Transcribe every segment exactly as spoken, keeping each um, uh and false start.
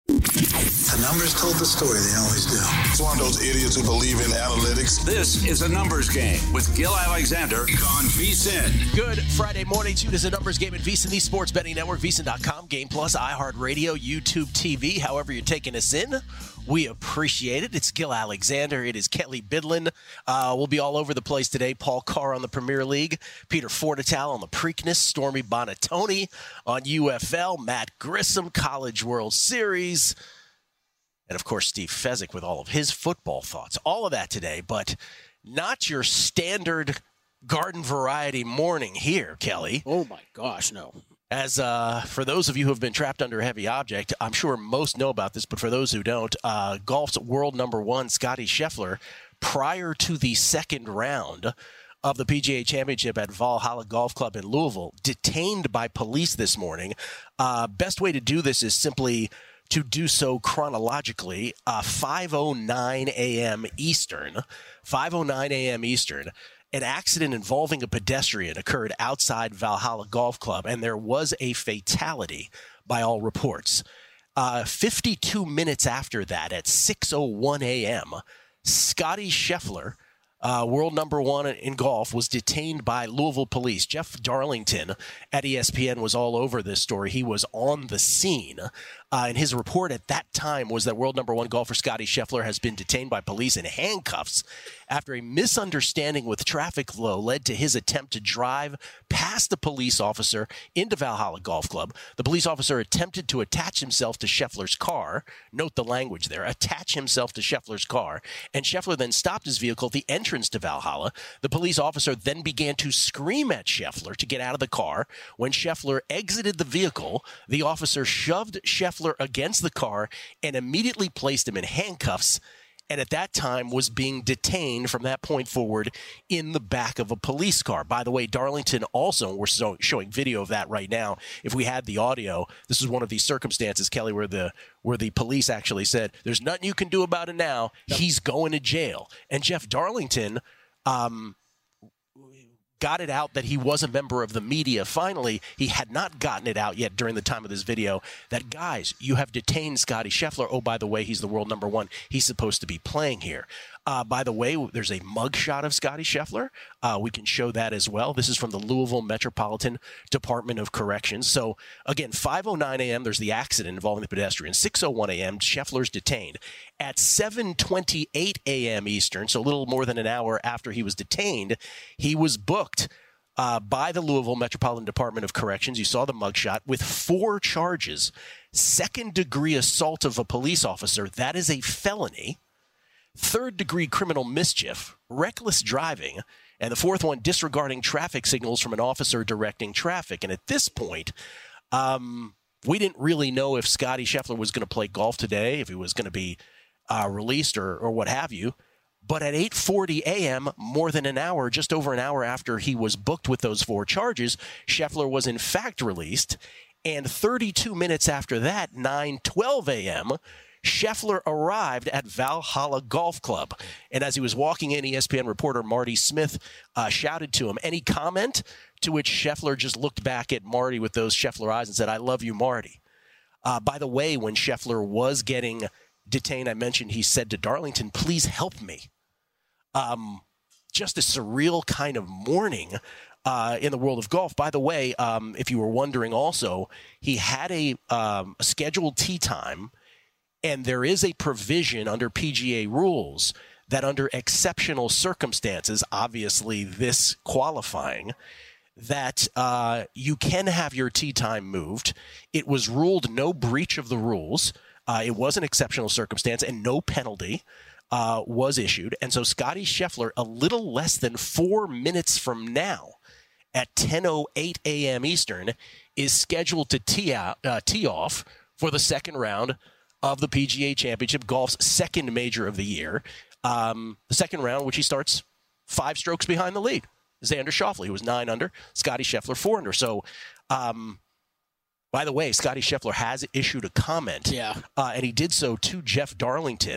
The numbers told the story. They always do. It's one of those idiots who believe in analytics. This is a numbers game with Gil Alexander on VSiN. Good Friday morning to you. It is a numbers game at VSiN, the sports betting network, VSiN dot com, Game Plus, iHeartRadio, YouTube T V. However you're taking us in, we appreciate it. It's Gil Alexander. It is Kelly Bidlin. Uh, we'll be all over the place today. Paul Carr on the Premier League, Peter Fornital on the Preakness, Stormy Bonatoni on U F L, Matt Grissom, College World Series, and, of course, Steve Fezzik with all of his football thoughts. All of that today, but not your standard garden variety morning here, Kelly. Oh, my gosh, no. As uh, for those of you who have been trapped under a heavy object, I'm sure most know about this, but for those who don't, uh, golf's world number one, Scotty Scheffler, prior to the second round of the P G A Championship at Valhalla Golf Club in Louisville, detained by police this morning. Uh, best way to do this is simply to do so chronologically. uh, five oh nine a.m. Eastern, five oh nine a.m. Eastern, an accident involving a pedestrian occurred outside Valhalla Golf Club, and there was a fatality by all reports. Uh, fifty-two minutes after that, at six oh one a.m., Scotty Scheffler, Uh, world number one in golf, was detained by Louisville police. Jeff Darlington at E S P N was all over this story. He was on the scene, uh, and his report at that time was that world number one golfer Scotty Scheffler has been detained by police in handcuffs after a misunderstanding with traffic flow led to his attempt to drive past the police officer into Valhalla Golf Club. The police officer attempted to attach himself to Scheffler's car. Note the language there. Attach himself to Scheffler's car. And Scheffler then stopped his vehicle at the entrance to Valhalla. The police officer then began to scream at Scheffler to get out of the car. When Scheffler exited the vehicle, the officer shoved Scheffler against the car and immediately placed him in handcuffs, and at that time was being detained from that point forward in the back of a police car. By the way, Darlington also, we're so, showing video of that right now. If we had the audio, this is one of these circumstances, Kelly, where the where the police actually said, there's nothing you can do about it now. Yep. He's going to jail. And Jeff Darlington um, got it out that he was a member of the media. Finally, he had not gotten it out yet during the time of this video that, guys, you have detained Scotty Scheffler. Oh, by the way, he's the world number one. He's supposed to be playing here. Uh, by the way, there's a mugshot of Scotty Scheffler. Uh, we can show that as well. This is from the Louisville Metropolitan Department of Corrections. So, again, five oh nine a.m., there's the accident involving the pedestrian. six oh one a.m., Scheffler's detained. At seven twenty-eight a.m. Eastern, so a little more than an hour after he was detained, he was booked uh, by the Louisville Metropolitan Department of Corrections. You saw the mugshot with four charges. Second-degree assault of a police officer, that is a felony. Third-degree criminal mischief, reckless driving, and the fourth one, disregarding traffic signals from an officer directing traffic. And at this point, um, we didn't really know if Scotty Scheffler was going to play golf today, if he was going to be uh, released or, or what have you. But at eight forty a.m., more than an hour, just over an hour after he was booked with those four charges, Scheffler was in fact released. And thirty-two minutes after that, nine twelve a.m., Scheffler arrived at Valhalla Golf Club. And as he was walking in, E S P N reporter Marty Smith uh, shouted to him. Any comment? To which Scheffler just looked back at Marty with those Scheffler eyes and said, I love you, Marty. Uh, by the way, when Scheffler was getting detained, I mentioned he said to Darlington, please help me. Um, just a surreal kind of morning uh, in the world of golf. By the way, um, if you were wondering also, he had a, um, a scheduled tee time. And there is a provision under P G A rules that under exceptional circumstances, obviously this qualifying, that uh, you can have your tee time moved. It was ruled no breach of the rules. Uh, it was an exceptional circumstance, and no penalty uh, was issued. And so Scotty Scheffler, a little less than four minutes from now, at ten oh eight a.m. Eastern, is scheduled to tee, out, uh, tee off for the second round of the P G A Championship, golf's second major of the year. Um, the second round, which he starts five strokes behind the lead. Xander Schauffele, who was nine under, Scotty Scheffler four under. So, um, by the way, Scotty Scheffler has issued a comment, yeah, uh, and he did so to Jeff Darlington,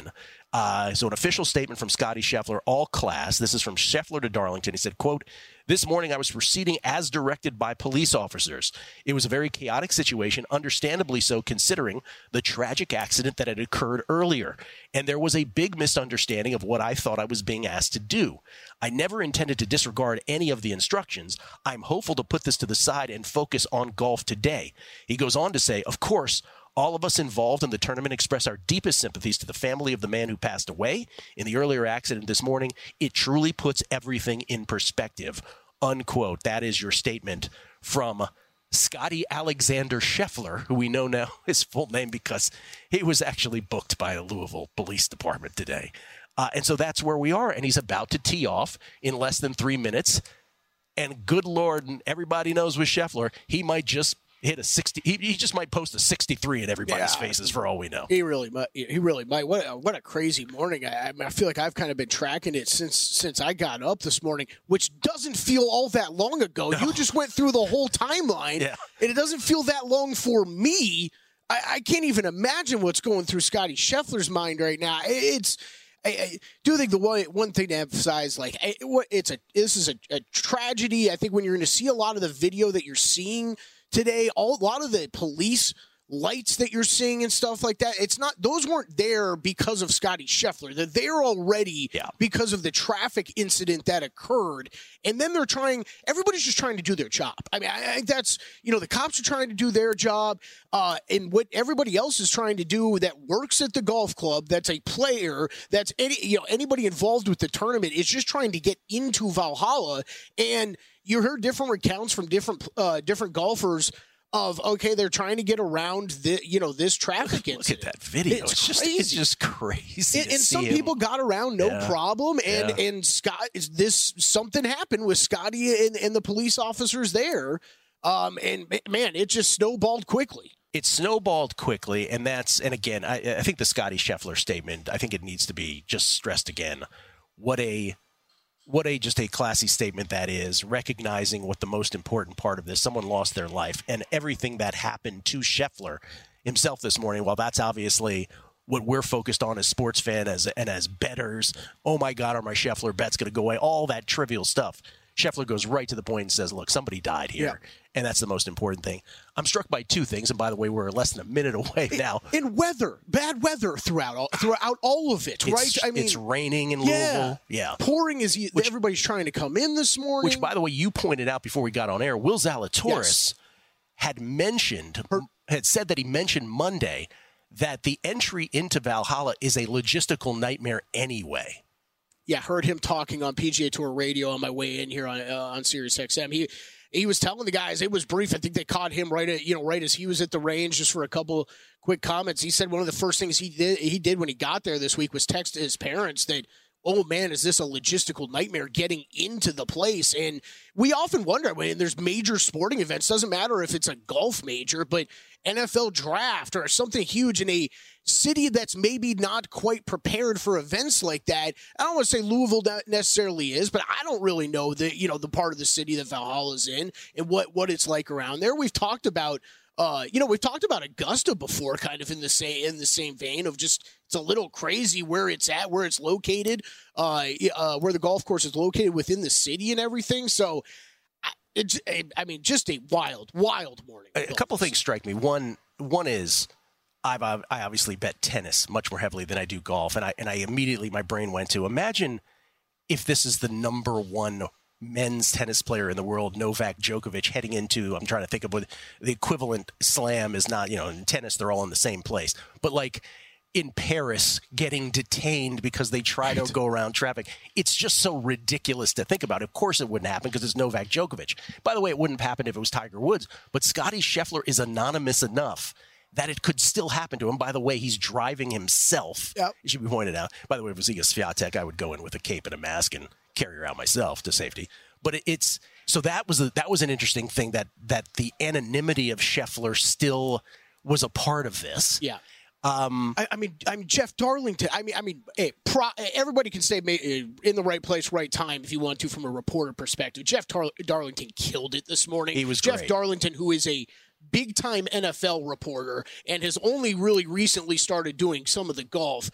Uh, so an official statement from Scotty Scheffler, all class. This is from Scheffler to Darlington. He said, quote, "This morning I was proceeding as directed by police officers. It was a very chaotic situation, understandably so considering the tragic accident that had occurred earlier. And there was a big misunderstanding of what I thought I was being asked to do. I never intended to disregard any of the instructions. I'm hopeful to put this to the side and focus on golf today." He goes on to say, "Of course, all of us involved in the tournament express our deepest sympathies to the family of the man who passed away in the earlier accident this morning. It truly puts everything in perspective," unquote. That is your statement from Scotty Alexander Scheffler, who we know now his full name because he was actually booked by the Louisville Police Department today. Uh, and so that's where we are. And he's about to tee off in less than three minutes. And good Lord, and everybody knows with Scheffler, he might just hit a sixty. He, he just might post a sixty-three in everybody's yeah, faces for all we know. He really might. He really might. What a, what a crazy morning. I, I feel like I've kind of been tracking it since since I got up this morning, which doesn't feel all that long ago. No. You just went through the whole timeline, yeah. and it doesn't feel that long for me. I, I can't even imagine what's going through Scotty Scheffler's mind right now. It's. I, I do think the one one thing to emphasize, like it's a this is a, a tragedy. I think when you're going to see a lot of the video that you're seeing today, all, a lot of the police lights that you're seeing and stuff like that, it's not, those weren't there because of Scotty Scheffler. They're there already yeah. because of the traffic incident that occurred. And then they're trying, everybody's just trying to do their job. I mean, I, I think that's, you know, the cops are trying to do their job. Uh, and what everybody else is trying to do that works at the golf club, that's a player, that's any, you know, anybody involved with the tournament is just trying to get into Valhalla. And you heard different recounts from different, uh, different golfers of, okay, they're trying to get around the, you know, this traffic incident. Look at that video. It's, it's just, it's just crazy. And, and some him. people got around no yeah. problem. And, yeah. and Scott, is this, something happened with Scotty and, and the police officers there. Um, and man, it just snowballed quickly. It snowballed quickly. And that's, and again, I, I think the Scotty Scheffler statement, I think it needs to be just stressed again. What a, What a just a classy statement that is, recognizing what the most important part of this, someone lost their life, and everything that happened to Scheffler himself this morning. While that's obviously what we're focused on as sports fans as, and as bettors, oh my God, are my Scheffler bets going to go away? All that trivial stuff. Scheffler goes right to the point and says, look, somebody died here. Yeah. And that's the most important thing. I'm struck by two things. And by the way, we're less than a minute away now. In, in weather, bad weather throughout all, throughout all of it, it's, right? I mean, it's raining in yeah, Louisville. Yeah. Pouring is which, everybody's trying to come in this morning. Which, by the way, you pointed out before we got on air, Will Zalatoris yes. had mentioned, Her, had said that he mentioned Monday that the entry into Valhalla is a logistical nightmare anyway. Yeah, heard him talking on P G A Tour Radio on my way in here on uh, on Sirius X M. He he was telling the guys, it was brief. I think they caught him right at, you know, right as he was at the range, just for a couple quick comments. He said one of the first things he did he did when he got there this week was text his parents that, oh man, is this a logistical nightmare getting into the place? And we often wonder when there's major sporting events, doesn't matter if it's a golf major, but N F L draft or something huge in a city that's maybe not quite prepared for events like that. I don't want to say Louisville necessarily is, but I don't really know the, you know, the part of the city that Valhalla's in and what, what it's like around there. We've talked about Uh, you know, we've talked about Augusta before, kind of in the same in the same vein of just it's a little crazy where it's at, where it's located, uh, uh, where the golf course is located within the city and everything. So, it's, I mean, just a wild, wild morning. A, a couple things strike me. One, one is I've I obviously bet tennis much more heavily than I do golf, and I and I immediately my brain went to imagine if this is the number one men's tennis player in the world, Novak Djokovic, heading into, I'm trying to think of what the equivalent slam is. Not, you know, in tennis, they're all in the same place. But like in Paris, getting detained because they try to go around traffic. It's just so ridiculous to think about. Of course it wouldn't happen because it's Novak Djokovic. By the way, it wouldn't happen if it was Tiger Woods. But Scotty Scheffler is anonymous enough that it could still happen to him. By the way, he's driving himself. Yep. It should be pointed out. By the way, if it was Iga Swiatek, I would go in with a cape and a mask and carry around myself to safety. But it, it's so that was a, that was an interesting thing that that the anonymity of Scheffler still was a part of this. Yeah. Um, I, I mean, I mean Jeff Darlington. I mean, I mean, hey, pro, everybody can say in the right place, right time if you want to, from a reporter perspective. Jeff Tar- Darlington killed it this morning. He was Jeff great. Darlington, who is a big-time N F L reporter and has only really recently started doing some of the golf.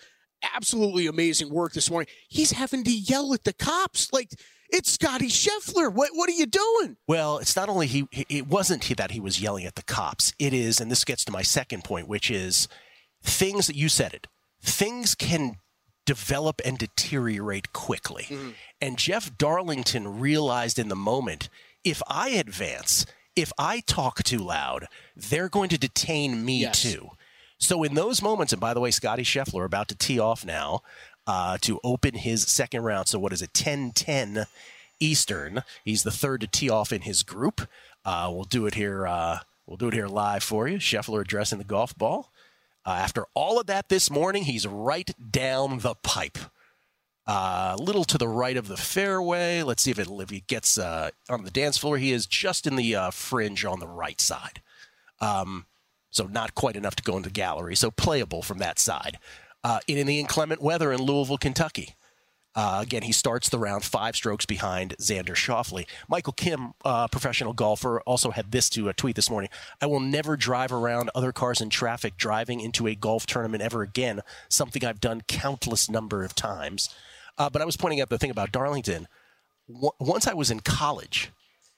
absolutely amazing work this morning. He's having to yell at the cops like, it's Scotty Scheffler. What what are you doing? Well, it's not only he. It wasn't he that he was yelling at the cops. It is, and this gets to my second point, which is things that you said it. Things can develop and deteriorate quickly. Mm-hmm. And Jeff Darlington realized in the moment, if I advance, if I talk too loud, they're going to detain me yes. too. So in those moments, and by the way, Scotty Scheffler about to tee off now. Uh, to open his second round. So what is it, ten ten Eastern. He's the third to tee off in his group. Uh, we'll do it here uh, We'll do it here live for you. Scheffler addressing the golf ball. Uh, after all of that this morning, he's right down the pipe. A uh, little to the right of the fairway. Let's see if, it, if he gets uh, on the dance floor. He is just in the uh, fringe on the right side. Um, so not quite enough to go into the gallery. So playable from that side. Uh, in the inclement weather in Louisville, Kentucky. Uh, again, he starts the round five strokes behind Xander Schauffele. Michael Kim, uh, professional golfer, also had this to a tweet this morning. I will never drive around other cars in traffic driving into a golf tournament ever again, something I've done countless number of times. Uh, but I was pointing out the thing about Darlington. W- once I was in college,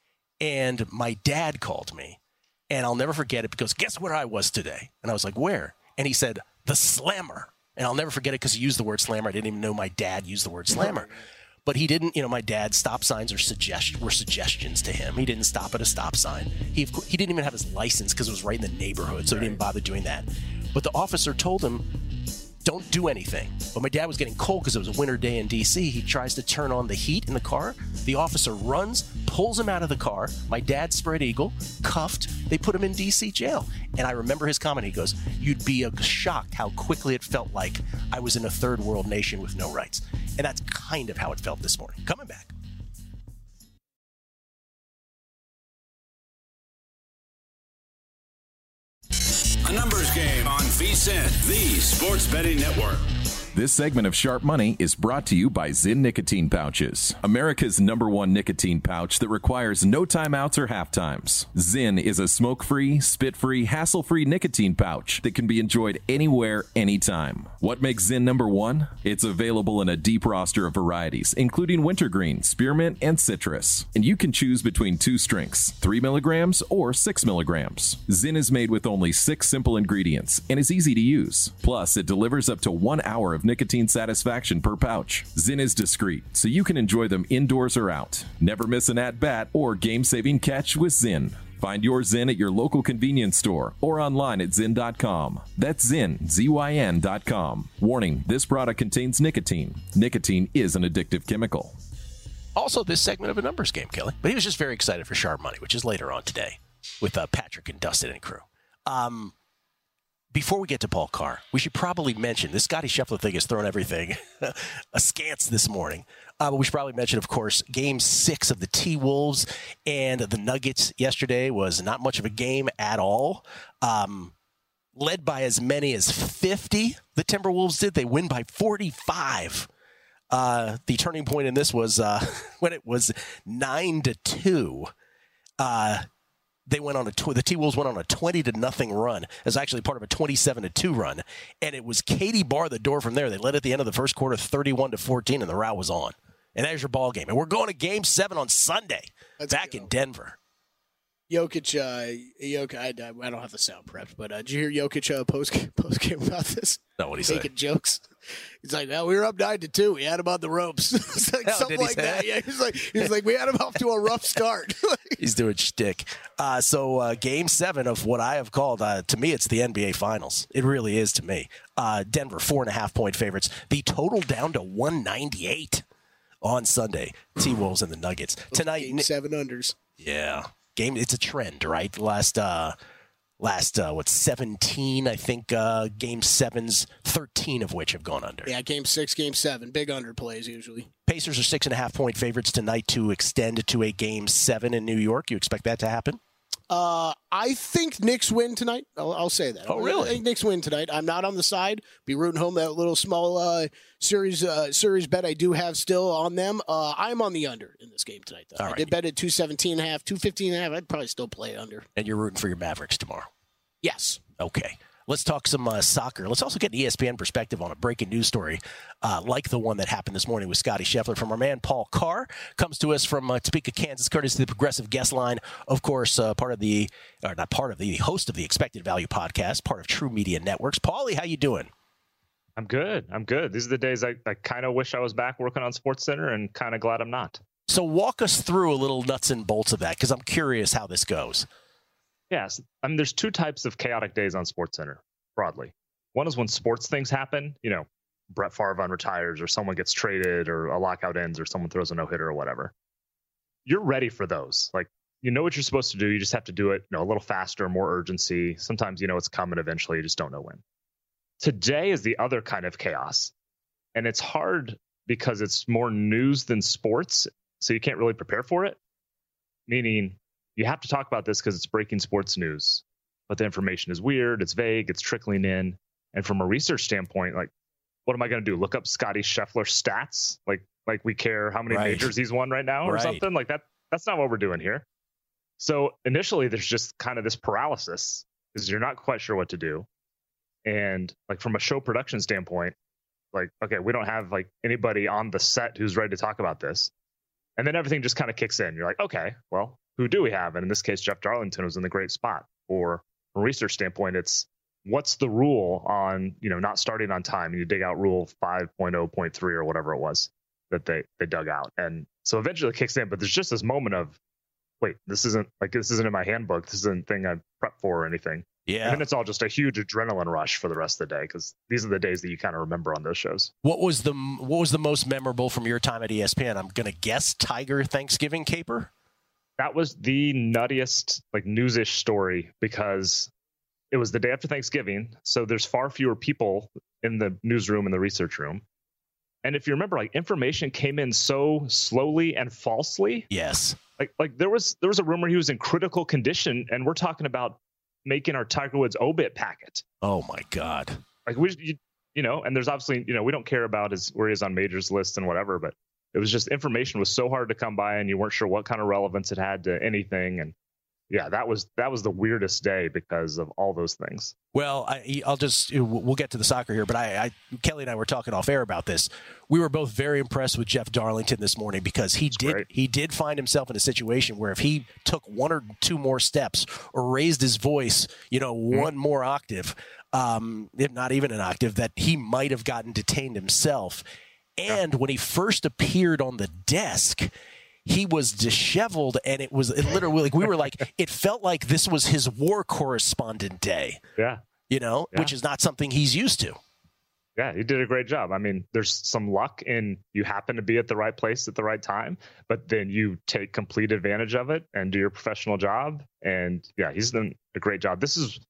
and my dad called me, and I'll never forget it because guess where I was today? And I was like, where? And he said, the Slammer. And I'll never forget it because he used the word slammer. I didn't even know my dad used the word slammer. But he didn't, you know, my dad's stop signs are suggest- were suggestions to him. He didn't stop at a stop sign. He he didn't even have his license because it was right in the neighborhood, so he didn't bother doing that. But the officer told him, don't do anything. But my dad was getting cold because it was a winter day in D C He tries to turn on the heat in the car. The officer runs, pulls him out of the car. My dad, spread eagle, cuffed. They put him in D C jail. And I remember his comment. He goes, you'd be shocked how quickly it felt like I was in a third world nation with no rights. And that's kind of how it felt this morning. Coming back. A numbers game on V S I N, the sports betting network. This segment of Sharp Money is brought to you by Zyn Nicotine Pouches, America's number one nicotine pouch that requires no timeouts or half times. Zyn is a smoke-free, spit-free, hassle-free nicotine pouch that can be enjoyed anywhere, anytime. What makes Zyn number one? It's available in a deep roster of varieties, including wintergreen, spearmint, and citrus. And you can choose between two strengths, three milligrams or six milligrams. Zyn is made with only six simple ingredients and is easy to use. Plus, it delivers up to one hour of nicotine satisfaction per pouch. Zyn is discreet, so you can enjoy them indoors or out. Never miss an at-bat or game-saving catch with Zyn. Find your Zyn at your local convenience store or online at zyn dot com. That's Zyn, Z Y N dot com. Warning, this product contains nicotine. Nicotine is an addictive chemical. Also, this segment of a numbers game, Kelly. But he was just very excited for Sharp Money, which is later on today with uh, Patrick and Dustin and crew. Um... Before we get to Paul Carr, we should probably mention this Scotty Scheffler thing has thrown everything askance this morning. Uh, but we should probably mention, of course, game six of the T-Wolves and the Nuggets yesterday was not much of a game at all. Um, led by as many as fifty, the Timberwolves did. They win by forty-five. Uh, the turning point in this was uh, when it was nine to two. Uh They went on a tw- the T-Wolves went on a twenty to nothing run. It was actually part of a twenty-seven to two run, and it was Katie bar the door from there. They led at the end of the first quarter, thirty-one to fourteen, and the rout was on. And there's your ball game. And we're going to Game Seven on Sunday, Let's back go. in Denver. Jokic, uh, Jokic, I, I don't have the sound prepped, but uh, did you hear Jokic uh, post post game about this? No, what he said? Making jokes. He's like, "Well, we were up nine to two. We had him on the ropes." It's like Hell, something like that. that. Yeah, he's like, he's like, we had him off to a rough start. He's doing shtick. Uh, so, uh, Game Seven of what I have called, uh, to me, it's the N B A Finals. It really is to me. Uh, Denver four and a half point favorites. The total down to one ninety-eight on Sunday. T-Wolves and the Nuggets tonight. Game seven unders. Yeah. Game, it's a trend, right? The last, uh, last uh, what, seventeen, I think, uh, Game sevens, thirteen of which have gone under. Yeah, Game six, Game seven, big under plays usually. Pacers are six and a half point favorites tonight to extend to a Game seven in New York. You expect that to happen? Uh, I think Knicks win tonight. I'll, I'll say that. Oh, really? I think Knicks win tonight. I'm not on the side. Be rooting home that little small uh, series uh, series bet I do have still on them. Uh, I'm on the under in this game tonight, though. All right. I did bet at two seventeen and a half, two fifteen and a half. I'd probably still play under. And you're rooting for your Mavericks tomorrow? Yes. Okay. Let's talk some uh, soccer. Let's also get an E S P N perspective on a breaking news story uh, like the one that happened this morning with Scotty Scheffler from our man Paul Carr. Comes to us from uh, Topeka, Kansas, courtesy of the Progressive Guest Line. Of course, uh, part of the, or not part of the, the host of the Expected Value podcast, part of True Media Networks. Paulie, how you doing? I'm good. I'm good. These are the days I, I kind of wish I was back working on SportsCenter and kind of glad I'm not. So walk us through a little nuts and bolts of that, because I'm curious how this goes. Yes. I mean, there's two types of chaotic days on SportsCenter, broadly. One is when sports things happen, you know, Brett Favre unretires or someone gets traded or a lockout ends or someone throws a no-hitter or whatever. You're ready for those. Like, you know what you're supposed to do. You just have to do it, you know, a little faster, more urgency. Sometimes you know it's coming eventually. You just don't know when. Today is the other kind of chaos. And it's hard because it's more news than sports. So you can't really prepare for it. Meaning you have to talk about this because it's breaking sports news. But the information is weird. It's vague. It's trickling in. And from a research standpoint, like, what am I going to do? Look up Scotty Scheffler stats? Like, like we care how many right. majors he's won right now or right. something? Like that. That's not what we're doing here. So initially, there's just kind of this paralysis because you're not quite sure what to do. And like from a show production standpoint, like, okay, we don't have like anybody on the set who's ready to talk about this. And then everything just kind of kicks in. You're like, okay, well, who do we have? And in this case, Jeff Darlington was in the great spot. Or from a research standpoint, it's what's the rule on, you know, not starting on time? And you dig out rule five point oh point three or whatever it was that they, they dug out. And so eventually it kicks in, but there's just this moment of, wait, this isn't like, this isn't in my handbook. This isn't a thing I prepped for or anything. Yeah. And then it's all just a huge adrenaline rush for the rest of the day because these are the days that you kind of remember on those shows. What was the what was the most memorable from your time at E S P N? I'm going to guess Tiger Thanksgiving caper. That was the nuttiest, like, news-ish story because it was the day after Thanksgiving. So there's far fewer people in the newsroom and the research room. And if you remember, like, information came in so slowly and falsely. Yes. Like, like there was there was a rumor he was in critical condition, and we're talking about making our Tiger Woods obit packet. Oh my God. Like we, you, you know, and there's obviously, you know, we don't care about his, where he is on majors lists and whatever, but it was just information was so hard to come by and you weren't sure what kind of relevance it had to anything. And yeah, that was, that was the weirdest day because of all those things. Well, I, I'll just, we'll get to the soccer here, but I, I, Kelly and I were talking off air about this. We were both very impressed with Jeff Darlington this morning because he That's did, great. he did find himself in a situation where if he took one or two more steps or raised his voice, you know, mm-hmm. one more octave, um, if not even an octave, that he might have gotten detained himself. And yeah. when he first appeared on the desk, he was disheveled, and it was it literally like we were like it felt like this was his war correspondent day. Yeah, you know, yeah. which is not something he's used to. Yeah, he did a great job. I mean, there's some luck in you happen to be at the right place at the right time, but then you take complete advantage of it and do your professional job. And yeah, he's done a great job. This is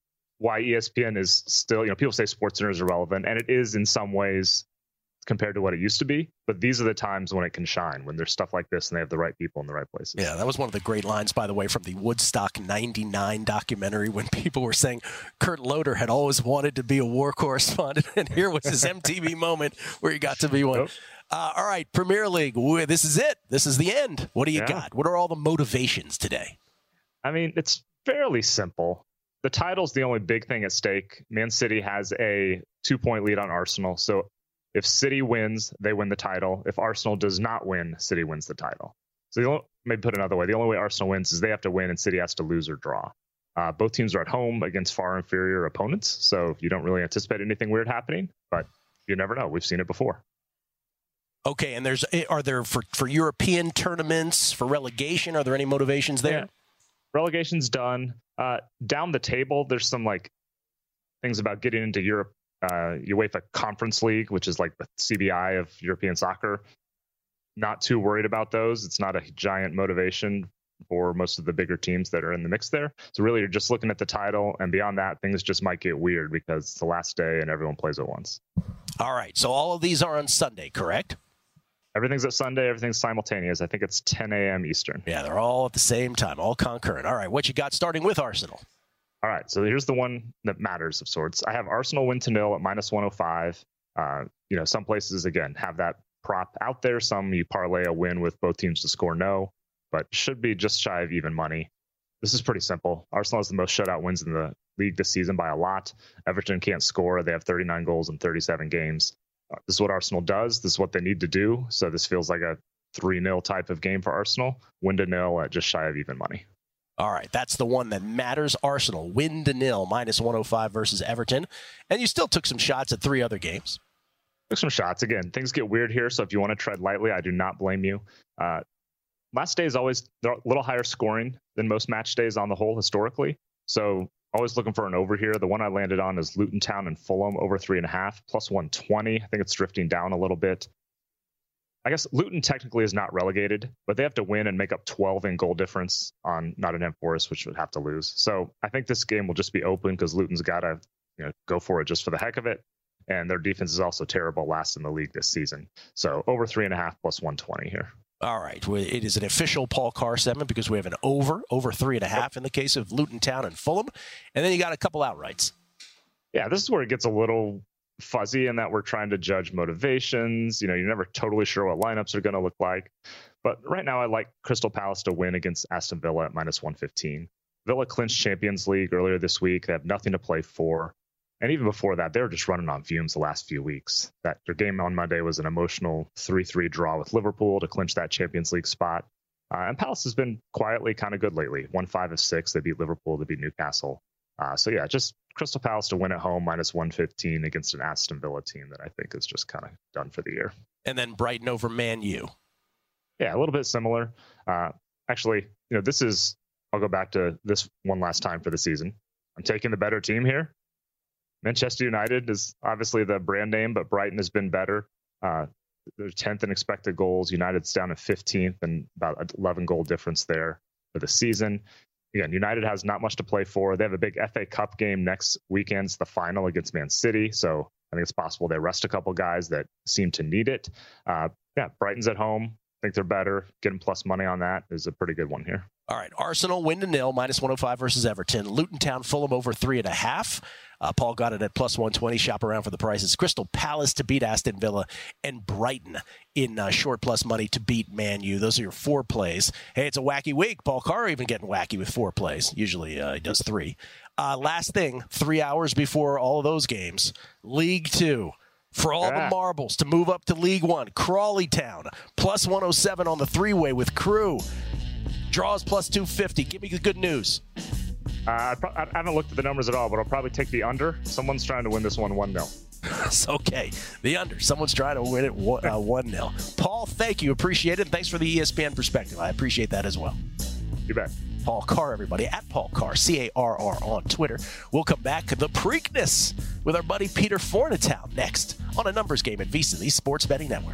why E S P N is still, you know, people say SportsCenter is irrelevant, and it is in some ways compared to what it used to be, but these are the times when it can shine, when there's stuff like this and they have the right people in the right places. Yeah, that was one of the great lines, by the way, from the Woodstock ninety-nine documentary when people were saying Kurt Loder had always wanted to be a war correspondent, and here was his M T V moment where he got to be one. Nope. Uh, all right, Premier League, this is it. This is the end. What do you yeah. got? What are all the motivations today? I mean, it's fairly simple. The title's the only big thing at stake. Man City has a two-point lead on Arsenal, so if City wins, they win the title. If Arsenal does not win, City wins the title. So the only, maybe put another way, the only way Arsenal wins is they have to win and City has to lose or draw. Uh, both teams are at home against far inferior opponents, so you don't really anticipate anything weird happening, but you never know. We've seen it before. Okay, and there's are there for, for European tournaments, for relegation, are there any motivations there? Yeah. Relegation's done. Uh, down the table, there's some like things about getting into Europe. Uh, UEFA Conference League, which is like the C B I of European soccer. Not too worried about those. It's not a giant motivation for most of the bigger teams that are in the mix there. So really, you're just looking at the title, and beyond that, things just might get weird because it's the last day and everyone plays at once. All right. So all of these are on Sunday, correct? Everything's at Sunday. Everything's simultaneous. I think it's ten a.m. Eastern. Yeah, they're all at the same time, all concurrent. All right. What you got starting with Arsenal? All right, so here's the one that matters of sorts. I have Arsenal win to nil at minus one oh five. Uh, you know, some places, again, have that prop out there. Some you parlay a win with both teams to score no, but should be just shy of even money. this is pretty simple. Arsenal has the most shutout wins in the league this season by a lot. Everton can't score. They have thirty-nine goals in thirty-seven games. Uh, this is what Arsenal does. This is what they need to do. So this feels like a three nil type of game for Arsenal. Win to nil at just shy of even money. All right, that's the one that matters. Arsenal, win to nil, minus one oh five versus Everton. And you still took some shots at three other games. Took some shots. Again, things get weird here, so if you want to tread lightly, I do not blame you. Uh, last day is always a little higher scoring than most match days on the whole historically. So always looking for an over here. The one I landed on is Luton Town and Fulham, over three and a half, plus one twenty. I think it's drifting down a little bit. I guess Luton technically is not relegated, but they have to win and make up twelve in goal difference on Nottingham Forest, which would have to lose. So I think this game will just be open because Luton's got to you know, go for it just for the heck of it. And their defense is also terrible, last in the league this season. So over three and a half plus one twenty here. All right. Well, it is an official Paul Carr segment because we have an over, over three and a half in the case of Luton Town and Fulham. And then you got a couple outrights. Yeah, this is where it gets a little fuzzy in that we're trying to judge motivations. You know, you're never totally sure what lineups are going to look like. But right now I like Crystal Palace to win against Aston Villa at minus one fifteen. Villa clinched Champions League earlier this week. They have nothing to play for. And even before that, they were just running on fumes the last few weeks. That their game on Monday was an emotional three three draw with Liverpool to clinch that Champions League spot. Uh, and Palace has been quietly kind of good lately. Won five of six. They beat Liverpool. They beat Newcastle. Uh, so, yeah, just Crystal Palace to win at home, minus one fifteen against an Aston Villa team that I think is just kind of done for the year. And then Brighton over Man U. Yeah, a little bit similar. Uh, actually, you know, this is, I'll go back to this one last time for the season. I'm taking the better team here. Manchester United is obviously the brand name, but Brighton has been better. Uh, they're tenth in expected goals. United's down at fifteenth and about eleven goal difference there for the season. Again, United has not much to play for. They have a big F A Cup game next weekend. It's the final against Man City. So I think it's possible they rest a couple guys that seem to need it. Uh, yeah, Brighton's at home. I think they're better. Getting plus money on that is a pretty good one here. All right, Arsenal win to nil, minus one oh five versus Everton. Luton Town, Fulham over three and a half. Uh, Paul got it at plus one twenty. Shop around for the prices. Crystal Palace to beat Aston Villa, and Brighton in uh, short plus money to beat Man U. Those are your four plays. Hey, it's a wacky week. Paul Carr even getting wacky with four plays. Usually uh, he does three. Uh, last thing, three hours before all of those games, League Two. For all yeah. the marbles to move up to League One, Crawley Town, plus one oh seven on the three-way with Crew. Draws plus two fifty. Give me the good news. Uh, I haven't looked at the numbers at all, but I'll probably take the under. Someone's trying to win this one one nil. It's okay. The under. Someone's trying to win it one nil. Paul, thank you. Appreciate it. Thanks for the E S P N perspective. I appreciate that as well. You bet. Paul Carr, everybody, at Paul Carr, C A R R on Twitter. We'll come back to the Preakness with our buddy Peter Fornatown next on A Numbers Game at VSiN, the Sports Betting Network.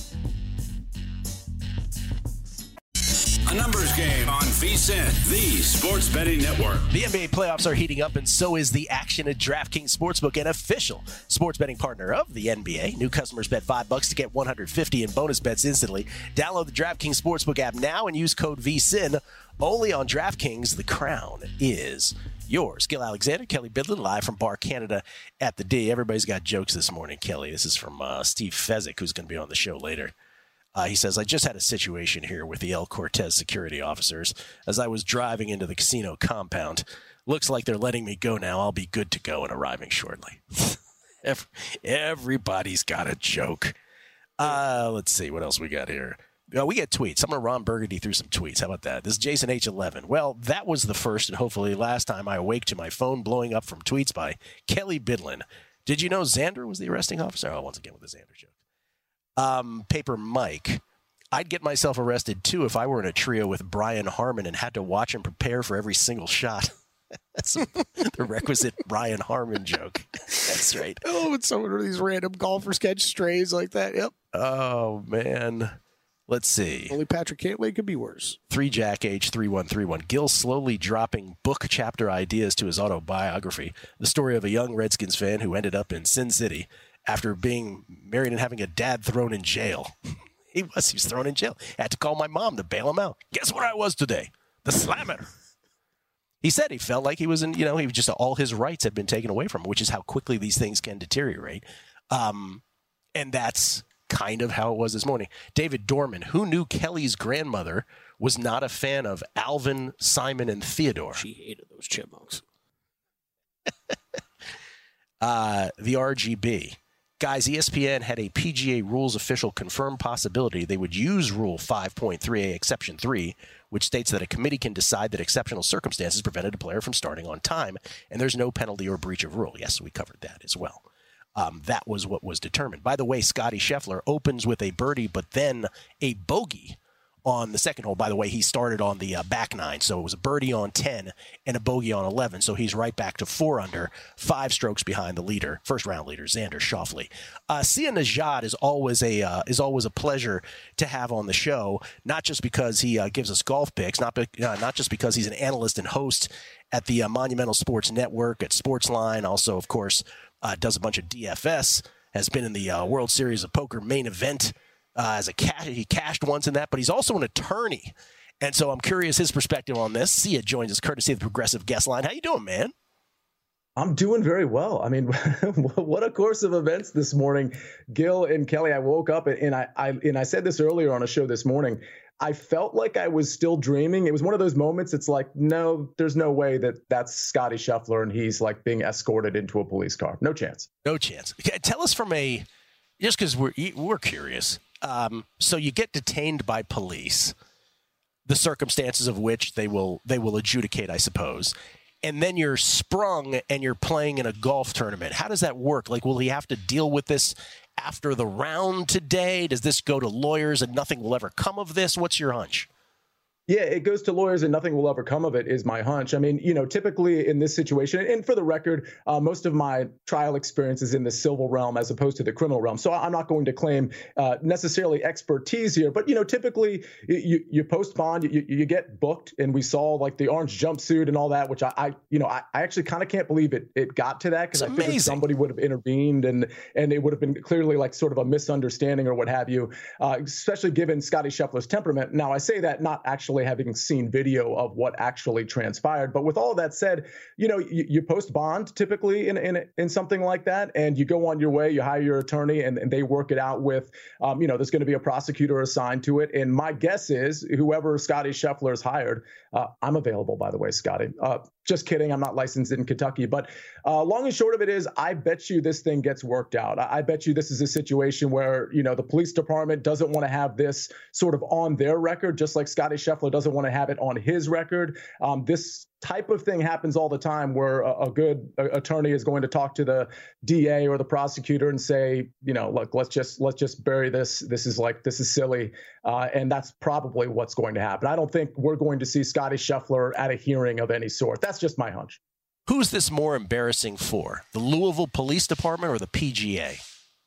A Numbers Game on VSiN, the Sports Betting Network. The N B A playoffs are heating up, and so is the action at DraftKings Sportsbook, an official sports betting partner of the N B A. New customers bet five bucks to get one hundred fifty in bonus bets instantly. Download the DraftKings Sportsbook app now and use code VSiN. Only on DraftKings, the crown is yours. Gil Alexander, Kelly Bidlin, live from Bar Canada at the D. Everybody's got jokes this morning, Kelly. This is from uh, Steve Fezzik, who's going to be on the show later. Uh, he says, I just had a situation here with the El Cortez security officers as I was driving into the casino compound. Looks like they're letting me go now. I'll be good to go and arriving shortly. Every, everybody's got a joke. Uh, let's see what else we got here. Uh, we get tweets. I'm going to Ron Burgundy through some tweets. How about that? This is Jason H eleven. Well, that was the first and hopefully last time I awake to my phone blowing up from tweets by Kelly Bidlin. Did you know Xander was the arresting officer? Oh, once again with the Xander joke. Um, Paper Mike. I'd get myself arrested, too, if I were in a trio with Brian Harmon and had to watch him prepare for every single shot. That's the requisite Brian Harmon joke. That's right. Oh, it's some of these random golfers catch strays like that. Yep. Oh, man. Let's see. Only Patrick Cantlay could be worse. three Jack H three one three one. Gil slowly dropping book chapter ideas to his autobiography. The story of a young Redskins fan who ended up in Sin City after being married and having a dad thrown in jail. He was. He was thrown in jail. I had to call my mom to bail him out. Guess what I was today? The slammer. He said he felt like he was in, you know, he was just all his rights had been taken away from him, which is how quickly these things can deteriorate. Um, and that's kind of how it was this morning. David Dorman, who knew Kelly's grandmother was not a fan of Alvin, Simon, and Theodore? She hated those chipmunks. uh, the R G B. Guys, E S P N had a P G A rules official confirm possibility they would use Rule five point three A Exception three, which states that a committee can decide that exceptional circumstances prevented a player from starting on time, and there's no penalty or breach of rule. Yes, we covered that as well. Um, that was what was determined. By the way, Scotty Scheffler opens with a birdie, but then a bogey on the second hole. By the way, he started on the uh, back nine, so it was a birdie on ten and a bogey on eleven, so he's right back to four under, five strokes behind the leader, first-round leader, Xander Schauffele. Uh, Sia Nejad is always a uh, is always a pleasure to have on the show, not just because he uh, gives us golf picks, not, be, uh, not just because he's an analyst and host at the uh, Monumental Sports Network, at Sportsline, also, of course, uh, does a bunch of D F S, has been in the uh, World Series of Poker main event, Uh, as a cash, he cashed once in that, but he's also an attorney. And so I'm curious his perspective on this. Sia joins us courtesy of the Progressive Guest Line. How you doing, man? I'm doing very well. I mean, what a course of events this morning. Gil and Kelly, I woke up and I, I and I said this earlier on a show this morning. I felt like I was still dreaming. It was one of those moments. It's like, no, there's no way that that's Scotty Scheffler and he's like being escorted into a police car. No chance. No chance. Tell us from a, just because we're we're curious. Um, so you get detained by police, the circumstances of which they will they will adjudicate, I suppose. And then you're sprung and you're playing in a golf tournament. How does that work? Like, will he have to deal with this after the round today? Does this go to lawyers and nothing will ever come of this? What's your hunch? Yeah, it goes to lawyers and nothing will ever come of it is my hunch. I mean, you know, typically in this situation, and for the record, uh, most of my trial experience is in the civil realm as opposed to the criminal realm. So I'm not going to claim uh, necessarily expertise here. But, you know, typically you, you post bond, you, you get booked. And we saw like the orange jumpsuit and all that, which I, I you know, I, I actually kind of can't believe it it got to that because I figured somebody would have intervened and and it would have been clearly like sort of a misunderstanding or what have you, uh, especially given Scotty Scheffler's temperament. Now, I say that not actually having seen video of what actually transpired. But with all that said, you know, you, you post bond typically in, in in something like that, and you go on your way, you hire your attorney, and, and they work it out with, um, you know, there's going to be a prosecutor assigned to it. And my guess is whoever Scotty Scheffler has hired, uh, I'm available, by the way, Scotty. Uh, just kidding. I'm not licensed in Kentucky. But uh, long and short of it is, I bet you this thing gets worked out. I, I bet you this is a situation where, you know, the police department doesn't want to have this sort of on their record, just like Scotty Scheffler doesn't want to have it on his record. Um, this type of thing happens all the time where a, a good a, attorney is going to talk to the D A or the prosecutor and say, you know, look, let's just let's just bury this. This is like this is silly. Uh, and that's probably what's going to happen. I don't think we're going to see Scotty Scheffler at a hearing of any sort. That's just my hunch. Who's this more embarrassing for? The Louisville Police Department or the P G A?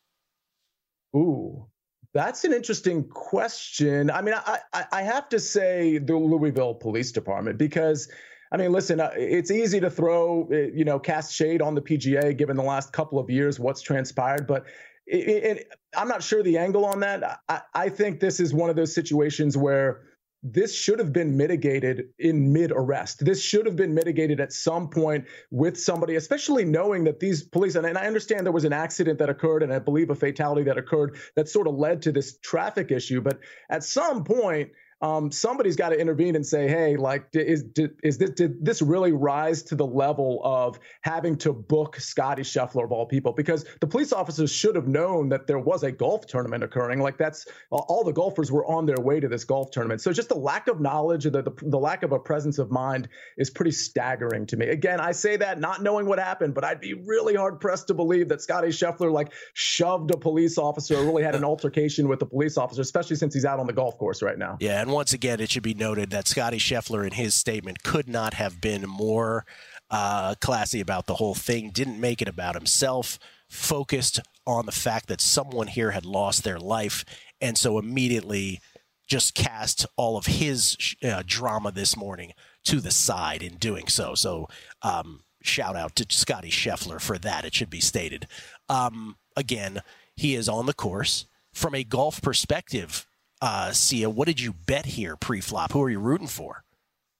Ooh. That's an interesting question. I mean, I, I, I have to say the Louisville Police Department because, I mean, listen, uh, it's easy to throw, you know, cast shade on the P G A given the last couple of years, what's transpired. But it, it, I'm not sure the angle on that. I, I think this is one of those situations where this should have been mitigated in mid-arrest. This should have been mitigated at some point with somebody, especially knowing that these police, and, and I understand there was an accident that occurred and I believe a fatality that occurred that sort of led to this traffic issue. But at some point, um, somebody's got to intervene and say, hey, like, is, is this, did this really rise to the level of having to book Scotty Scheffler of all people? Because the police officers should have known that there was a golf tournament occurring. Like that's all the golfers were on their way to this golf tournament. So just the lack of knowledge, the, the, the lack of a presence of mind is pretty staggering to me. Again, I say that not knowing what happened, but I'd be really hard pressed to believe that Scotty Scheffler like shoved a police officer or really had an altercation with a police officer, especially since he's out on the golf course right now. Yeah. And once again, it should be noted that Scotty Scheffler in his statement could not have been more uh, classy about the whole thing, didn't make it about himself, focused on the fact that someone here had lost their life, and so immediately just cast all of his uh, drama this morning to the side in doing so. So um, shout out to Scotty Scheffler for that, it should be stated. Um, again, he is on the course. From a golf perspective, Uh, Sia, what did you bet here pre-flop? Who are you rooting for?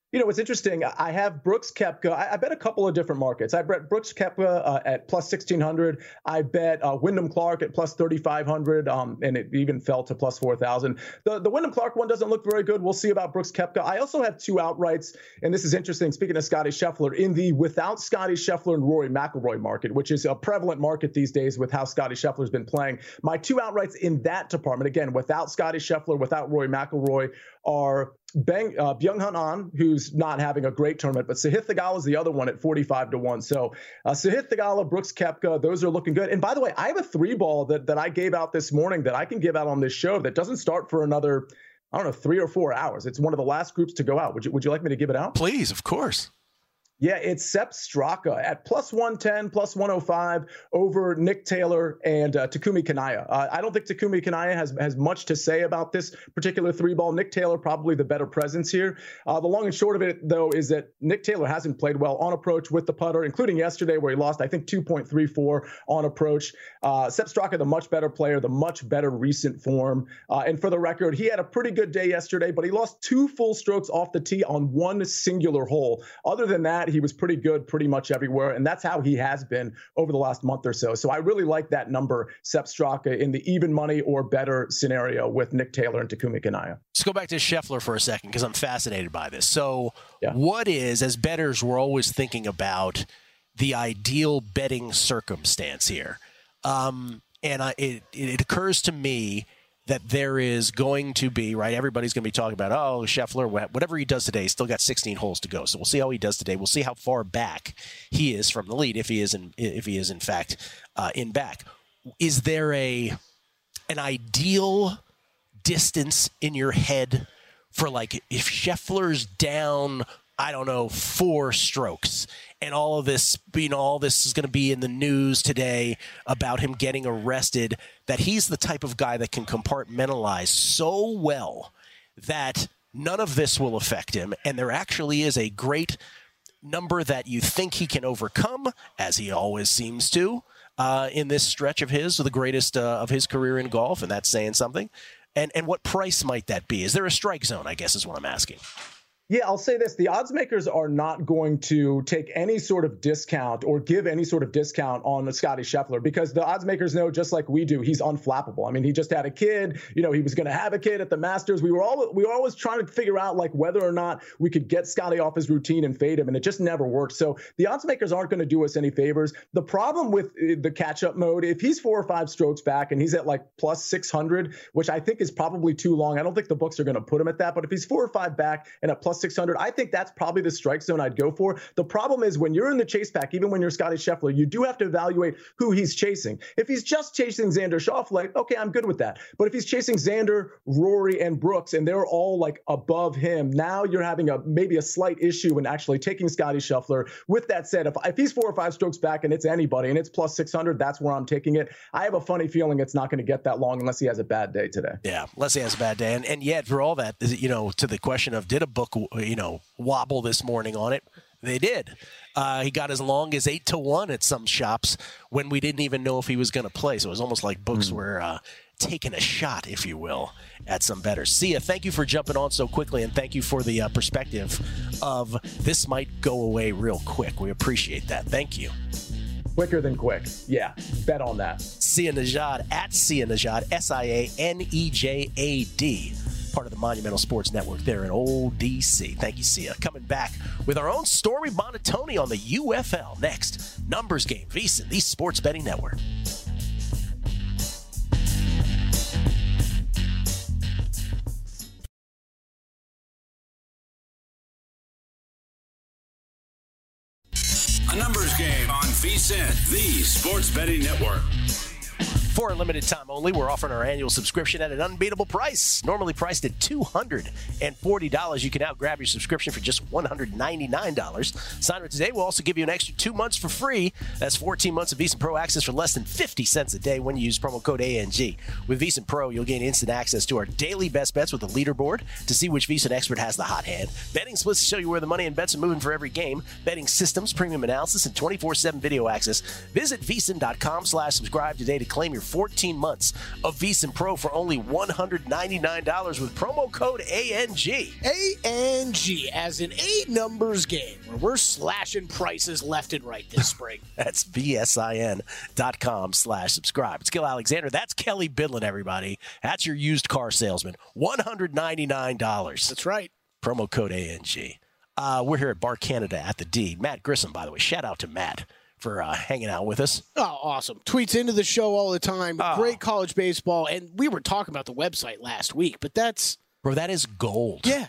You know, it's interesting. I have Brooks Koepka. I, I bet a couple of different markets. I bet Brooks Koepka uh, at plus sixteen hundred. I bet uh, Wyndham Clark at plus thirty-five hundred, um, and it even fell to plus four thousand. The, the Wyndham Clark one doesn't look very good. We'll see about Brooks Koepka. I also have two outrights, and this is interesting. Speaking of Scottie Scheffler, in the without Scottie Scheffler and Rory McIlroy market, which is a prevalent market these days with how Scottie Scheffler's been playing, my two outrights in that department, again, without Scottie Scheffler, without Rory McIlroy, are Bang, uh, Byung-Hun An, who's not having a great tournament, but Sahith Theegala is the other one at forty-five to one. So uh, Sahith Theegala, Brooks Koepka, those are looking good. And by the way, I have a three ball that, that I gave out this morning that I can give out on this show that doesn't start for another, I don't know, three or four hours. It's one of the last groups to go out. Would you, would you like me to give it out? Please, of course. Yeah, it's Sepp Straka at plus one ten, plus one oh five over Nick Taylor and uh, Takumi Kanaya. Uh, I don't think Takumi Kanaya has, has much to say about this particular three ball. Nick Taylor probably the better presence here. Uh, the long and short of it, though, is that Nick Taylor hasn't played well on approach with the putter, including yesterday where he lost, I think, two point three four on approach. Uh, Sepp Straka, the much better player, the much better recent form. Uh, and for the record, he had a pretty good day yesterday, but he lost two full strokes off the tee on one singular hole. Other than that, he was pretty good pretty much everywhere, and that's how he has been over the last month or so. So I really like that number, Sepp Straka, in the even money or better scenario with Nick Taylor and Takumi Kanaya. Let's go back to Scheffler for a second because I'm fascinated by this. So yeah. What is, as bettors, we're always thinking about the ideal betting circumstance here. Um, and I, it, it occurs to me that there is going to be, right, everybody's going to be talking about, oh, Scheffler, whatever he does today, he's still got sixteen holes to go. So we'll see how he does today. We'll see how far back he is from the lead, if he is in, if he is in fact uh, in back. Is there a an ideal distance in your head for, like, if Scheffler's down, I don't know, four strokes, and all of this, you know, all this is going to be in the news today about him getting arrested, that he's the type of guy that can compartmentalize so well that none of this will affect him, and there actually is a great number that you think he can overcome, as he always seems to, uh, in this stretch of his, the greatest uh, of his career in golf, and that's saying something. And and what price might that be? Is there a strike zone, I guess, is what I'm asking. Yeah, I'll say this. The odds makers are not going to take any sort of discount or give any sort of discount on Scottie Scheffler because the odds makers know, just like we do, he's unflappable. I mean, he just had a kid. You know, he was going to have a kid at the Masters. We were all we were always trying to figure out, like, whether or not we could get Scottie off his routine and fade him, and it just never worked. So the odds makers aren't going to do us any favors. The problem with the catch-up mode, if he's four or five strokes back and he's at like plus six hundred, which I think is probably too long, I don't think the books are going to put him at that. But if he's four or five back and at plus six hundred, I think that's probably the strike zone I'd go for. The problem is when you're in the chase pack, even when you're Scottie Scheffler, you do have to evaluate who he's chasing. If he's just chasing Xander Schauffele, okay, I'm good with that. But if he's chasing Xander, Rory, and Brooks, and they're all like above him, now you're having a maybe a slight issue in actually taking Scottie Scheffler. With that said, if, if he's four or five strokes back and it's anybody and it's plus six hundred, that's where I'm taking it. I have a funny feeling it's not going to get that long unless he has a bad day today. Yeah, unless he has a bad day. And, and yet, for all that, you know, to the question of did a book, you know, wobble this morning on it? They did. Uh, he got as long as eight to one at some shops when we didn't even know if he was going to play. So it was almost like books mm. were uh, taking a shot, if you will, at some bettors. Sia, thank you for jumping on so quickly, and thank you for the uh, perspective of this might go away real quick. We appreciate that. Thank you. Quicker than quick. Yeah, bet on that. Sia Nejad at Sia Nejad, S I A N E J A D. Part of the Monumental Sports Network there in Old D C. Thank you, Sia. Coming back with our own Stormy Buonantony on the U F L. Next, Numbers Game, VSiN, the Sports Betting Network. A Numbers Game on VSiN, the Sports Betting Network. For a limited time only, we're offering our annual subscription at an unbeatable price. Normally priced at two hundred forty dollars. You can now grab your subscription for just one hundred ninety-nine dollars. Sign up today. We'll also give you an extra two months for free. That's fourteen months of VSiN Pro access for less than fifty cents a day when you use promo code A N G. With VSiN Pro, you'll gain instant access to our daily best bets with a leaderboard to see which VSiN expert has the hot hand. Betting splits to show you where the money and bets are moving for every game. Betting systems, premium analysis, and twenty-four seven video access. Visit VSiN dot com slash subscribe today to claim your fourteen months of VSiN Pro for only one hundred ninety-nine dollars with promo code A N G. A N G, as in a numbers game, where we're slashing prices left and right this spring. That's V S I N dot com slash subscribe. It's Gil Alexander. That's Kelly Bidlin, everybody. That's your used car salesman. one hundred ninety-nine dollars. That's right. Promo code A N G. Uh, we're here at Bar Canada at the D. Matt Grissom, by the way. Shout out to Matt for uh, hanging out with us. Oh, awesome. Tweets into the show all the time. Oh. Great college baseball. And we were talking about the website last week, but that's... Bro, that is gold. Yeah.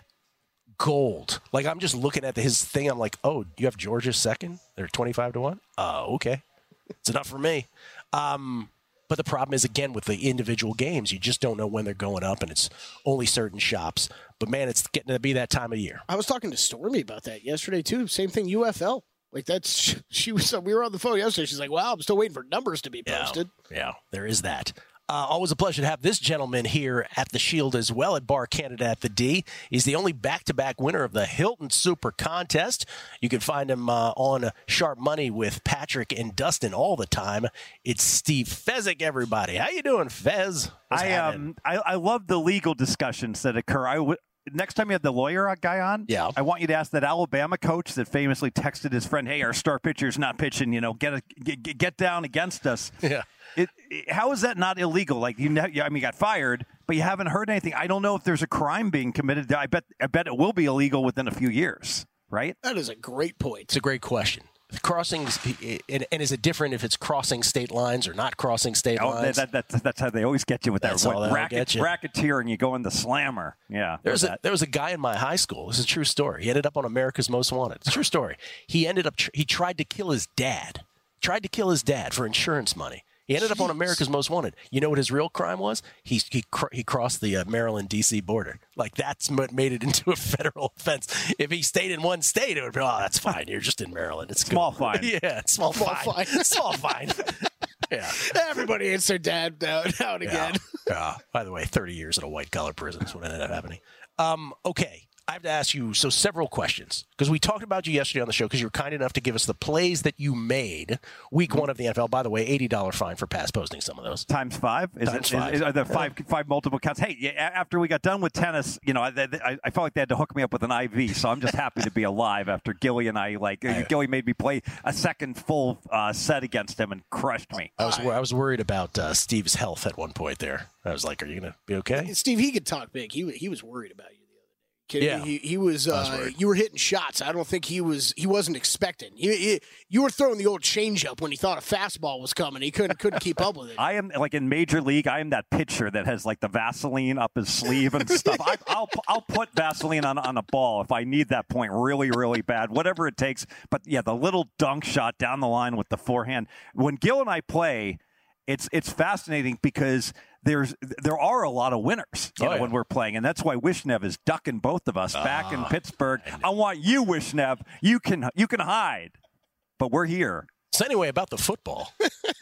Gold. Like, I'm just looking at his thing. I'm like, oh, you have Georgia second? They're twenty-five to one? Oh, okay. It's enough for me. Um, but the problem is, again, with the individual games, you just don't know when they're going up, and it's only certain shops. But, man, it's getting to be that time of year. I was talking to Stormy about that yesterday, too. Same thing, U F L. Like, that's, she was, we were on the phone yesterday. She's like, well, I'm still waiting for numbers to be posted. Yeah, yeah, there is that. Uh, always a pleasure to have this gentleman here at the Shield as well at Bar Canada at the D. He's the only back-to-back winner of the Hilton Super Contest. You can find him uh, on Sharp Money with Patrick and Dustin all the time. It's Steve Fezzik, everybody. How you doing, Fez? What's I um I, I love the legal discussions that occur. I would. Next time you have the lawyer guy on, yeah. I want you to ask that Alabama coach that famously texted his friend, "Hey, our star pitcher's not pitching. You know, get a, get, get down against us." Yeah. It, it, how is that not illegal? Like you, I mean, you got fired, but you haven't heard anything. I don't know if there's a crime being committed. I bet, I bet it will be illegal within a few years. Right? That is a great point. It's a great question. Crossing, and, and is it different if it's crossing state lines or not crossing state oh, lines? That, that, that, that's how they always get you with that, That's all racket, get you. racketeering. You go in the slammer. Yeah. There was, a, there was a guy in my high school. This is a true story. He ended up on America's Most Wanted. It's a true story. He ended up, he tried to kill his dad. Tried to kill his dad for insurance money. He ended up on America's Most Wanted. You know what his real crime was? He he, cr- he crossed the uh, Maryland D C border. Like, that's what made it into a federal offense. If he stayed in one state, it would be, oh, that's fine. You're just in Maryland. It's small cool. fine. Yeah, small, Small fine. fine. Small fine. Yeah. Everybody hates their dad now, now and again. Yeah. Yeah. By the way, thirty years in a white-collar prison is what ended up happening. Um, okay. I have to ask you, so several questions, because we talked about you yesterday on the show because you were kind enough to give us the plays that you made week one of the N F L. By the way, eighty dollars fine for pass posting some of those. Times five? Is Times it, five. Is, is, are there five, five multiple counts? Hey, yeah, after we got done with tennis, you know, I, I, I felt like they had to hook me up with an I V, so I'm just happy to be alive after Gilly and I, like, I, Gilly made me play a second full uh, set against him and crushed me. I was I was worried about uh, Steve's health at one point there. I was like, are you going to be okay? Steve, he could talk big. He, he was worried about you. Kid. Yeah. He, he was, uh, was you were hitting shots. I don't think he was, he wasn't expecting. He, he, you were throwing the old changeup when he thought a fastball was coming. He couldn't, couldn't keep up with it. I am, like, in Major League, I am that pitcher that has, like, the Vaseline up his sleeve and stuff. I, I'll, I'll put Vaseline on, on a ball if I need that point really, really bad, whatever it takes. But, yeah, the little dunk shot down the line with the forehand. When Gil and I play, it's it's fascinating because there's there are a lot of winners you oh, know, yeah. when we're playing, and that's why Wishnev is ducking both of us uh, back in Pittsburgh. I want you, Wishnev. You can you can hide, but we're here. So anyway, about the football.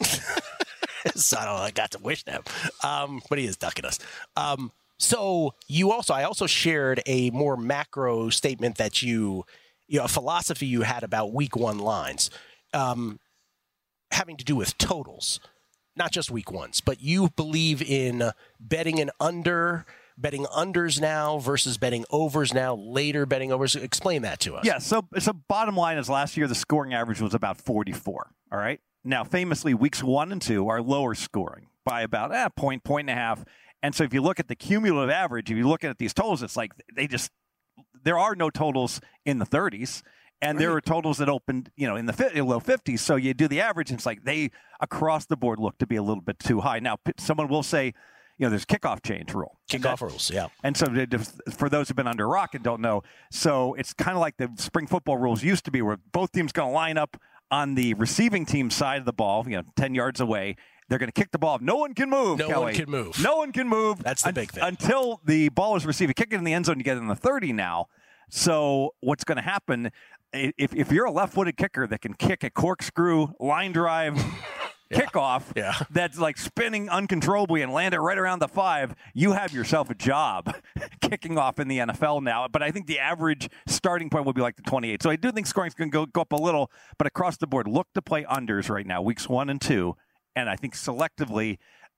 so I don't know, I got to Wishnev, um, but he is ducking us. Um, so you also, I also shared a more macro statement that you, you know, a philosophy you had about week one lines, um, having to do with totals. Not just week ones, but you believe in betting an under, betting unders now versus betting overs now, later betting overs. Explain that to us. Yeah, so so bottom line is last year the scoring average was about forty-four, all right? Now, famously, weeks one and two are lower scoring by about a eh, point, point and a half. And so if you look at the cumulative average, if you look at these totals, it's like they just – there are no totals in the thirties. And right. there are totals that opened, you know, in the low fifties. So you do the average, and it's like they, across the board, look to be a little bit too high. Now, someone will say, you know, there's kickoff change rule. Kickoff that, rules, yeah. And so for those who've been under a rock and don't know, so it's kind of like the spring football rules used to be where both teams going to line up on the receiving team side of the ball, you know, ten yards away. They're going to kick the ball. No one can move, No Kelly. one can move. No one can move. That's the un- big thing. Until the ball is received. Kick it in the end zone, you get it in the thirty now. So what's going to happen, if if you're a left-footed kicker that can kick a corkscrew, line drive, yeah. kickoff yeah. that's like spinning uncontrollably and land it right around the five, you have yourself a job kicking off in the N F L now. But I think the average starting point will be like the twenty-eight. So I do think scoring's going to go, go up a little, but across the board, look to play unders right now, weeks one and two. And I think selectively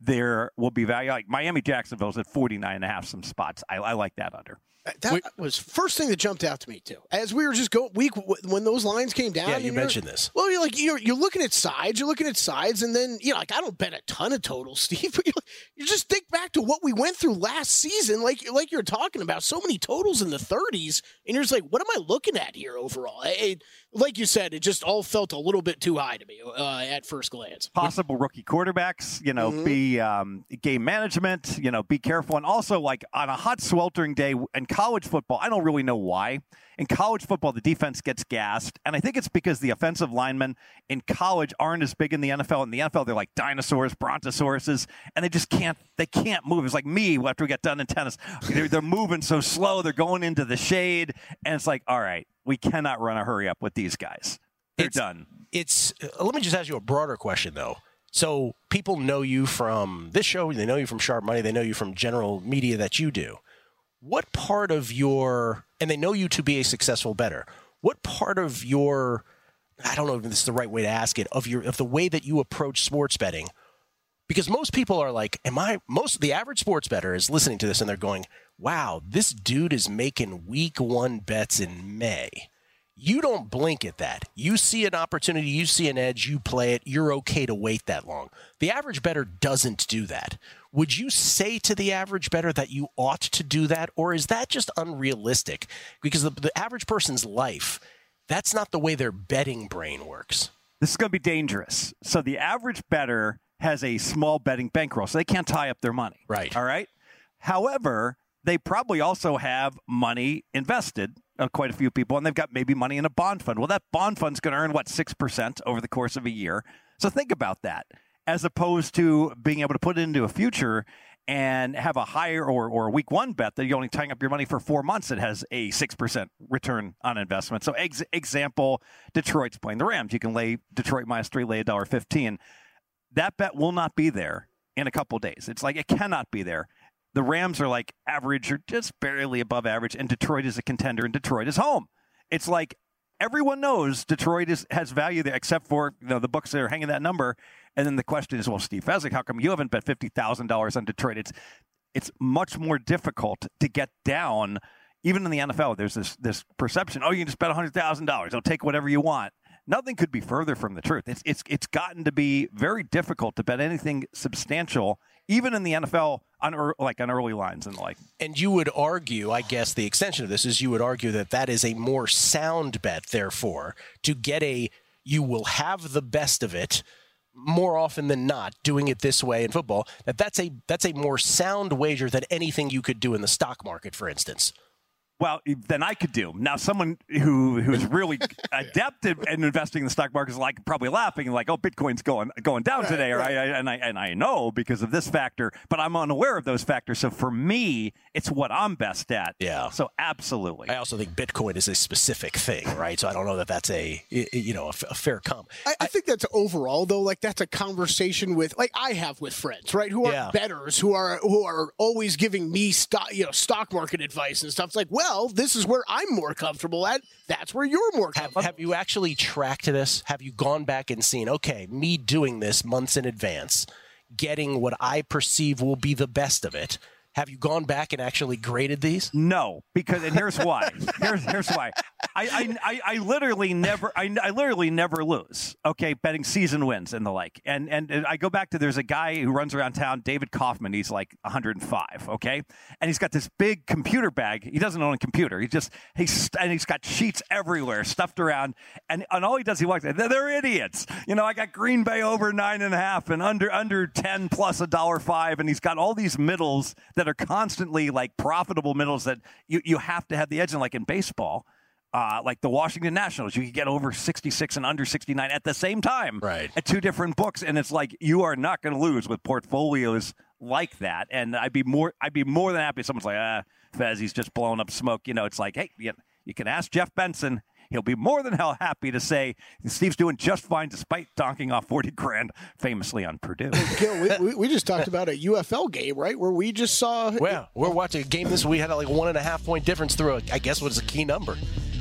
there will be value. Like Miami Jacksonville's at forty-nine and a half some spots. I, I like that under. That we, was first thing that jumped out to me too. As we were just going week when those lines came down. Yeah, you mentioned this. Well, you're like you're you're looking at sides, you're looking at sides, and then you know, like I don't bet a ton of totals, Steve. But you, you just think back to what we went through last season, like like you're talking about, so many totals in the thirties, and you're just like, what am I looking at here overall? It, like you said, it just all felt a little bit too high to me uh, at first glance. Possible rookie quarterbacks, you know, mm-hmm. be um, game management, you know, be careful, and also like on a hot sweltering day and college football, I don't really know why. In college football, the defense gets gassed, and I think it's because the offensive linemen in college aren't as big in the N F L. In the N F L, they're like dinosaurs, brontosauruses, and they just can't. They can't move. It's like me after we get done in tennis. They're, they're moving so slow. They're going into the shade, and it's like, all right, we cannot run a hurry up with these guys. They're it's, done. It's. Uh, let me just ask you a broader question, though. So people know you from this show. They know you from Sharp Money. They know you from general media that you do. What part of your, and they know you to be a successful bettor, what part of your, I don't know if this is the right way to ask it, of your of the way that you approach sports betting, because most people are like, am I, most, the average sports bettor is listening to this and they're going, wow, this dude is making week one bets in May. You don't blink at that. You see an opportunity, you see an edge, you play it, you're okay to wait that long. The average bettor doesn't do that. Would you say to the average bettor that you ought to do that, or is that just unrealistic? Because the, the average person's life, that's not the way their betting brain works. This is going to be dangerous. So the average bettor has a small betting bankroll, so they can't tie up their money. Right. All right? However, they probably also have money invested, uh, quite a few people, and they've got maybe money in a bond fund. Well, that bond fund's going to earn, what, six percent over the course of a year? So think about that, as opposed to being able to put it into a future and have a higher or, or a week one bet that you're only tying up your money for four months that has a six percent return on investment. So ex- example, Detroit's playing the Rams. You can lay Detroit minus three, lay one dollar fifteen. That bet will not be there in a couple of days. It's like it cannot be there. The Rams are like average or just barely above average, and Detroit is a contender, and Detroit is home. It's like everyone knows Detroit is, has value there, except for you know, the books that are hanging that number. And then the question is, well, Steve Fezzik, how come you haven't bet fifty thousand dollars on Detroit? It's it's much more difficult to get down. Even in the N F L, there's this this perception, oh, you can just bet one hundred thousand dollars. They'll take whatever you want. Nothing could be further from the truth. It's it's it's gotten to be very difficult to bet anything substantial, even in the N F L, on er, like on early lines and the like. And you would argue, I guess the extension of this is you would argue that that is a more sound bet, therefore, to get a, you will have the best of it more often than not, doing it this way in football, that that's a, that's a more sound wager than anything you could do in the stock market, for instance. Well, then I could do. Now, someone who who's really adept in investing in the stock market is like probably laughing like, "Oh, Bitcoin's going going down today," right, right. and I and I know because of this factor, but I'm unaware of those factors. So for me, it's what I'm best at. Yeah. So absolutely. I also think Bitcoin is a specific thing, right? So I don't know that that's a you know a, a fair comp. I, I think that's overall though. Like that's a conversation with like I have with friends, right? Who are yeah. bettors, who are who are always giving me stock you know stock market advice and stuff. It's like, well. Well, this is where I'm more comfortable at. That's where you're more comfortable. Have, have you actually tracked this? Have you gone back and seen, okay, me doing this months in advance, getting what I perceive will be the best of it? Have you gone back and actually graded these? No, because and here's why. here's here's why. I I, I literally never I, I literally never lose. Okay, betting season wins and the like. And, and and I go back to there's a guy who runs around town, David Kaufman. He's like one hundred five. Okay, and he's got this big computer bag. He doesn't own a computer. He just he's and he's got sheets everywhere stuffed around. And and all he does he walks. They're, they're idiots. You know, I got Green Bay over nine and a half and under under ten plus a dollar five. And he's got all these middles that are constantly like profitable middles that you, you have to have the edge in, like in baseball, uh, like the Washington Nationals, you can get over sixty-six and under sixty-nine at the same time right. at two different books. And it's like, you are not going to lose with portfolios like that. And I'd be more, I'd be more than happy if someone's like, ah, Fez, he's just blowing up smoke. You know, it's like, hey, you, you can ask Jeff Benson. He'll be more than hell happy to say Steve's doing just fine despite donking off forty grand famously on Purdue. Gil, we, we just talked about a U F L game, right, where we just saw... Well, we're watching a game this week. We had a, like one and a half point difference through, a, I guess, what is a key number.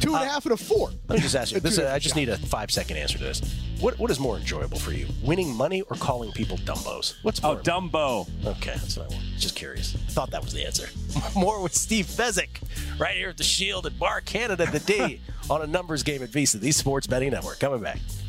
Two and a half and a four. Let me just ask you. This, uh, I just need a five-second answer to this. What What is more enjoyable for you, winning money or calling people Dumbos? What's more? Oh, Dumbo. Okay, that's what I want. Just curious. Thought that was the answer. More with Steve Fezzik right here at the Shield at Bar Canada today on a numbers game at Visa, the Sports Betting Network. Coming back.